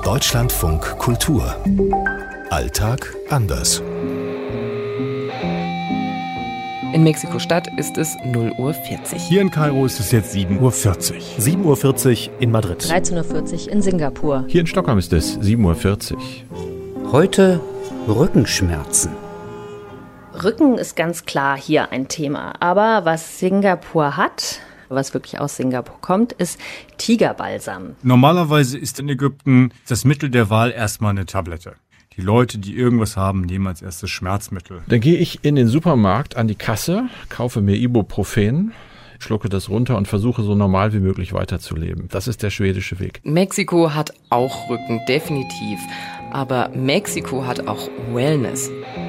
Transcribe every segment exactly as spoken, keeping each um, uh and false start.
Deutschlandfunk Kultur. Alltag anders. In Mexiko-Stadt ist es null Uhr vierzig. Hier in Kairo ist es jetzt sieben Uhr vierzig. sieben Uhr vierzig in Madrid. dreizehn Uhr vierzig in Singapur. Hier in Stockholm ist es sieben Uhr vierzig. Heute Rückenschmerzen. Rücken ist ganz klar hier ein Thema. Aber was Singapur hat, was wirklich aus Singapur kommt, ist Tigerbalsam. Normalerweise ist in Ägypten das Mittel der Wahl erstmal eine Tablette. Die Leute, die irgendwas haben, nehmen als erstes Schmerzmittel. Dann gehe ich in den Supermarkt an die Kasse, kaufe mir Ibuprofen, schlucke das runter und versuche so normal wie möglich weiterzuleben. Das ist der schwedische Weg. Mexiko hat auch Rücken, definitiv. Aber Mexiko hat auch Wellness.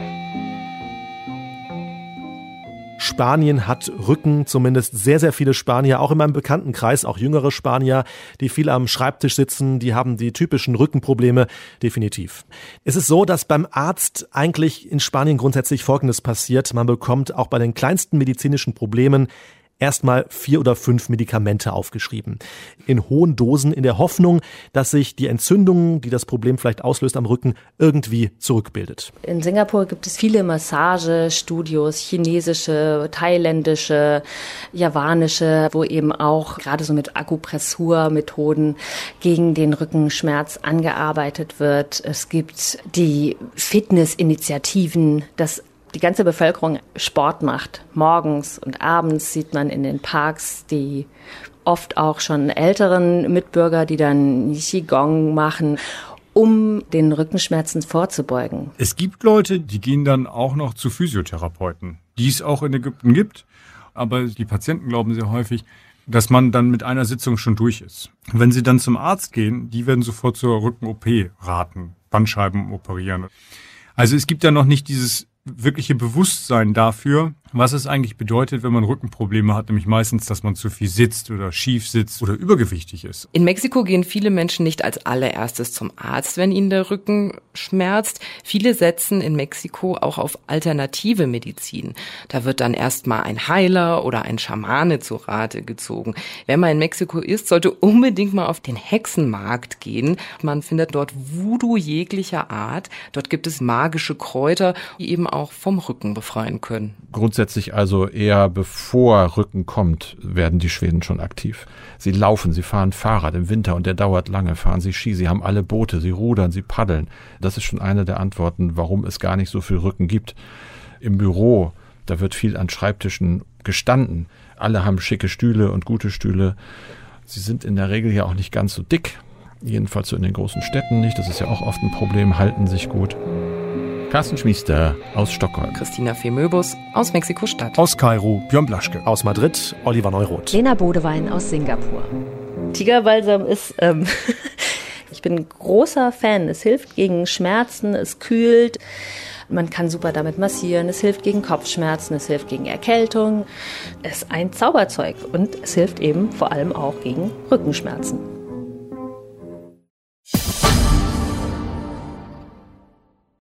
Spanien hat Rücken, zumindest sehr, sehr viele Spanier, auch in meinem Bekanntenkreis, auch jüngere Spanier, die viel am Schreibtisch sitzen, die haben die typischen Rückenprobleme, definitiv. Es ist so, dass beim Arzt eigentlich in Spanien grundsätzlich Folgendes passiert. Man bekommt auch bei den kleinsten medizinischen Problemen erstmal vier oder fünf Medikamente aufgeschrieben. In hohen Dosen, in der Hoffnung, dass sich die Entzündung, die das Problem vielleicht auslöst am Rücken, irgendwie zurückbildet. In Singapur gibt es viele Massagestudios, chinesische, thailändische, javanische, wo eben auch gerade so mit Akupressurmethoden gegen den Rückenschmerz angearbeitet wird. Es gibt die Fitnessinitiativen, das die ganze Bevölkerung Sport macht. Morgens und abends sieht man in den Parks die oft auch schon älteren Mitbürger, die dann Qigong machen, um den Rückenschmerzen vorzubeugen. Es gibt Leute, die gehen dann auch noch zu Physiotherapeuten, die es auch in Ägypten gibt. Aber die Patienten glauben sehr häufig, dass man dann mit einer Sitzung schon durch ist. Wenn sie dann zum Arzt gehen, die werden sofort zur Rücken-O P raten, Bandscheiben operieren. Also es gibt da noch nicht dieses wirkliche Bewusstsein dafür, was es eigentlich bedeutet, wenn man Rückenprobleme hat, nämlich meistens, dass man zu viel sitzt oder schief sitzt oder übergewichtig ist. In Mexiko gehen viele Menschen nicht als allererstes zum Arzt, wenn ihnen der Rücken schmerzt. Viele setzen in Mexiko auch auf alternative Medizin. Da wird dann erstmal ein Heiler oder ein Schamane zu Rate gezogen. Wenn man in Mexiko ist, sollte unbedingt mal auf den Hexenmarkt gehen. Man findet dort Voodoo jeglicher Art. Dort gibt es magische Kräuter, die eben auch vom Rücken befreien können. Grundsätzlich also eher bevor Rücken kommt, werden die Schweden schon aktiv. Sie laufen, sie fahren Fahrrad im Winter und der dauert lange, fahren sie Ski, sie haben alle Boote, sie rudern, sie paddeln. Das ist schon eine der Antworten, warum es gar nicht so viel Rücken gibt. Im Büro, da wird viel an Schreibtischen gestanden. Alle haben schicke Stühle und gute Stühle. Sie sind in der Regel ja auch nicht ganz so dick. Jedenfalls so in den großen Städten nicht. Das ist ja auch oft ein Problem, halten sich gut. Carsten Schmiester aus Stockholm. Christina Femöbus aus Mexiko-Stadt. Aus Kairo, Björn Blaschke. Aus Madrid, Oliver Neuroth. Lena Bodewein aus Singapur. Tigerbalsam ist, ähm, ich bin ein großer Fan. Es hilft gegen Schmerzen, es kühlt. Man kann super damit massieren. Es hilft gegen Kopfschmerzen, es hilft gegen Erkältung. Es ist ein Zauberzeug und es hilft eben vor allem auch gegen Rückenschmerzen.